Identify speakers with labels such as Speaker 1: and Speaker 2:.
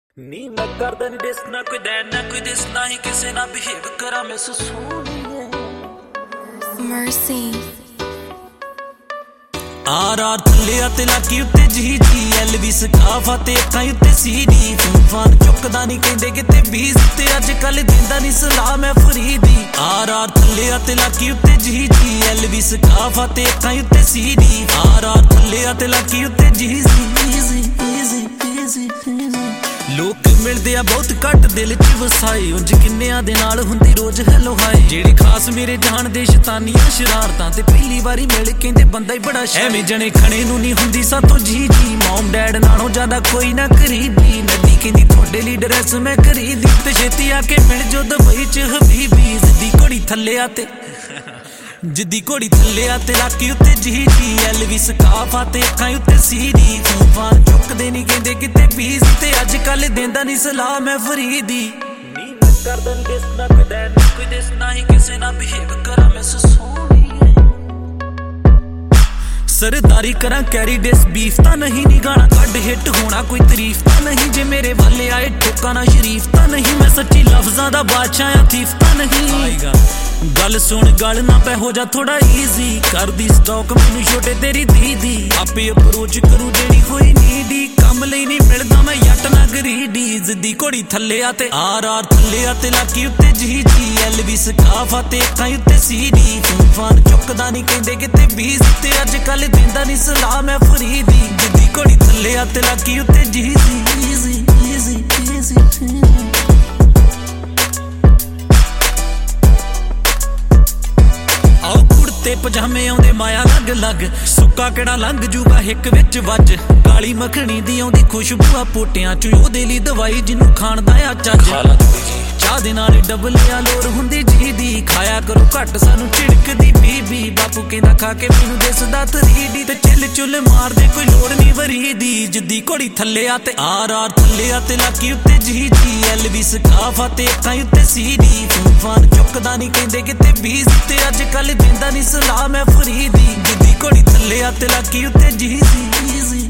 Speaker 1: ਨੀ ਮੈਂ ਕਰਦਾ ਨੀ ਦਿਸ ਨਾ ਕੋਈ ਦੇਣ ਨਾ ਕੋਈ ਦਿਸ ਨਾ ਹੀ ਕਿਸੇ ਨਾਲ ਬਿਹੇਵ ਕਰਾਂ ਮੈਂ ਸੋਹਣੀਏ
Speaker 2: Mercy
Speaker 1: ਆਰ ਥੱਲੇ ਤੇ ਲਾਕੀ ਉੱਤੇ ਜੀ ਐਲਵੀ ਸਕਾਫਾ ਤੇ ਅੱਖਾਂ ਉੱਤੇ ਸੀਡੀ ਫੋਨ ਚੁੱਕਦਾ ਨਹੀਂ ਕਹਿੰਦੇ ਕਿਤੇ ਬੀਜ਼ ਤੇ ਅੱਜ ਕੱਲ ਦਿੰਦਾ ਨਹੀਂ ਸਲਾਹ ਮੈਂ ਫਰੀਦੀ ਆਰ ਥੱਲੇ ਤੇ ਲਾਕੀ ਉੱਤੇ ਜੀ ਐਲਵੀ ਸਕਾਫਾ ਤੇ ਅੱਖਾਂ ਉੱਤੇ ਸੀਡੀ ਆਰ ਥੱਲੇ ਤੇ ਲਾਕੀ ਉੱਤੇ ਜੀ ਲੋਕ ਮਿਲਦੇ ਆ ਬਹੁਤ ਘੱਟ ਦਿਲ ਚ ਵਸਾਏ ਉਂਝ ਕਿੰਨਿਆਂ ਦੇ ਨਾਲ ਹੁੰਦੀ ਰੋਜ਼ ਹੈਲੋ ਹਾਏ ਜਿਹੜੀ ਖਾਸ ਮੇਰੇ ਜਾਣ ਦੇ ਸ਼ੈਤਾਨੀਆਂ ਸ਼ਰਾਰਤਾਂ ਤੇ ਪਹਿਲੀ ਵਾਰੀ ਮਿਲ ਕਹਿੰਦੇ ਬੰਦਾ ਹੀ ਬੜਾ ਐਵੇਂ ਜਣੇ ਖਣੇ ਨੂੰ ਨਹੀਂ ਹੁੰਦੀ ਸਾਥੋਂ ਜੀ ਮੌਮ ਡੈਡ ਨਾਲੋਂ ਜ਼ਿਆਦਾ ਕੋਈ ਨਾ ਕਰੀਬੀ ਨਦੀ ਕਹਿੰਦੀ ਤੁਹਾਡੇ ਲਈ ਡਰੈਸ ਮੈਂ ਖਰੀਦੀ ਤੇ ਛੇਤੀ ਆ ਕੇ ਮਿਲ ਜੋ ਦੁਬਈ ਚ ਹਬੀਬੀ ਜਿੱਦੀ ਘੋੜੀ ਥੱਲੇ ਆ ਤੇ ਜਿੱਦੀ ਘੋੜੀ ਥੱਲੇ ਆ ਤੇ ਲਾਕੀ ਉੱਤੇ ਜੀ ਐਲਵੀ ਸਕਾਫਾ ਤੇ ਅੱਖਾਂ ਉੱਤੇ ਸੀਡੀ ਫੋਨ ਚੁੱਕਦੇ ਨਹੀਂ ਕਹਿੰਦੇ ਕਿਤੇ ਬੀਜ਼ ਤੇ ਅੱਜ ਕੱਲ ਦਿੰਦਾ ਨਹੀਂ ਸਲਾਹ ਮੈਂ ਫਰੀਦੀ ਨੀ ਮੈਂ ਕਰਦਾ ਨੀ ਦਿਸ ਨਾ ਕੋਈ ਦੇਣ ਨਾ ਕੋਈ ਦਿਸ ਨਾ ਹੀ ਕਿਸੇ ਨਾਲ ਬਿਹੇਵ ਕਰਾਂ ਮੈਂ ਸੋਹਣੀਏ ਸਰਦਾਰੀ ਕਰਾਂ ਕੈਰੀ ਡਿਸ ਬੀਫ ਤਾਂ ਨਹੀਂ ਨੀ ਗਾਣਾ ਕੱਢ ਹਿੱਟ ਹੋਣਾ ਕੋਈ ਤਾਰੀਫ ਤਾਂ ਨਹੀਂ ਜੇ ਮੇਰੇ ਵਾਲੇ ਆਏ ਠੋਕਾ ਨਾ ਸ਼ਰੀਫ ਤਾਂ ਨਹੀਂ ਮੈਂ ਸੱਚੀ ਲਫ਼ਜ਼ਾਂ ਦਾ ਬਾਦਸ਼ਾਹ ਆ ਥੀਫ ਤਾਂ ਨਹੀਂ ਆਏਗਾ ਗੱਲ ਸੁਣ ਗੱਲ ਨਾ ਪੈ ਹੋ ਜਾ ਥੋੜਾ ਈਜ਼ੀ ਕਰਦੀ ਸਟਾਕ ਮੈਨੂੰ ਛੋਟੇ ਤੇਰੀ ਦੀਦੀ ਆਪੇ ਅਪਰੋਚ ਕਰੂ ਜਿਹੜੀ ਹੋਈ ਨੀਡੀ ਕੰਮ ਲਈ ਨਹੀਂ ਮਿਲਦਾ ਮੈਂ ਯੱਟ ਨਾ ਗਰੀਡੀ ਜਿੱਦੀ ਘੋੜੀ ਥੱਲੇ ਆ ਤੇ ਆਰ ਥੱਲੇ ਆ ਤੇ ਲਾਕੀ ਉੱਤੇ ਜੀ ਐਲਵੀ ਸਕਾਫਾ ਤੇ ਅੱਖਾਂ ਉੱਤੇ ਸੀਡੀ ਫੋਨ ਚੁੱਕਦਾ ਨਹੀਂ ਕਹਿੰਦੇ ਕਿਤੇ ਬੀਜ਼ ਤੇ ਅੱਜ ਕੱਲ ਦਿੰਦਾ ਨਹੀਂ ਸਲਾਹ ਮੈਂ ਫਰੀਦੀ ਜਿੱਦੀ ਘੋੜੀ ਥੱਲੇ ਆ ਤੇ ਲਾਕੀ ਉੱਤੇ ਜੀ ਤੇ ਪਜਾਮੇ ਆਉਂਦੇ ਮਾਇਆ ਲੱਗ ਸੁੱਕਾ ਕਿਹੜਾ ਲੰਘ ਜੂਗਾ ਹਿੱਕ ਵਿੱਚ ਵੱਜ ਕਾਲੀ ਮੱਖਣੀ ਦੀ ਆਉਂਦੀ ਖੁਸ਼ਬੂ ਆ ਪੋਟਿਆਂ ਚ ਉਹਦੇ ਲਈ ਦਵਾਈ ਜਿਹਨੂੰ ਖਾਣ ਦਾ ਆ ਚੱਜ ਚਾਹ ਦੇ ਨਾਲ ਡਬਲਿਆ ਲੋਰ ਹੁੰਦੀ ਜੀ ਦੀ ਖਾਇਆ ਕਰੋ ਘੱਟ ਸਾਨੂੰ ਝਿੜਕਦੀ ਬੀਬੀ ਬਾਪੂ ਕਹਿੰਦਾ ਖਾ ਕੇ ਮੈਨੂੰ ਦਿਸਦਾ 3D ਤੇ ਚਿੱਲ ਚੁੱਲ ਮਾਰਦੇ ਕੋਈ ਲੋੜ ਨਹੀਂ ਵਰੀਦੀ ਜਿੱਦੀ ਘੋੜੀ ਥੱਲੇ ਆ ਤੇ ਆਰ ਥੱਲੇ ਆ ਤੇ ਲਾਕੀ ਉੱਤੇ ਜੀ ਐਲਵੀ ਸਕਾਫਾ ਤੇ ਅੱਖਾਂ ਉੱਤੇ ਸੀਡੀ ਫੋਨ ਚੁੱਕਦਾ ਨਹੀਂ ਕਹਿੰਦੇ ਕਿਤੇ ਬੀਜ਼ ਤੇ ਅੱਜ ਕੱਲ ਦਿੰਦਾ ਨਹੀਂ ਸਲਾਹ ਮੈਂ ਫਰੀਦੀ ਜਿੱਦੀ ਘੋੜੀ ਥੱਲੇ ਆ ਤੇ ਲਾਕੀ ਉੱਤੇ ਜੀ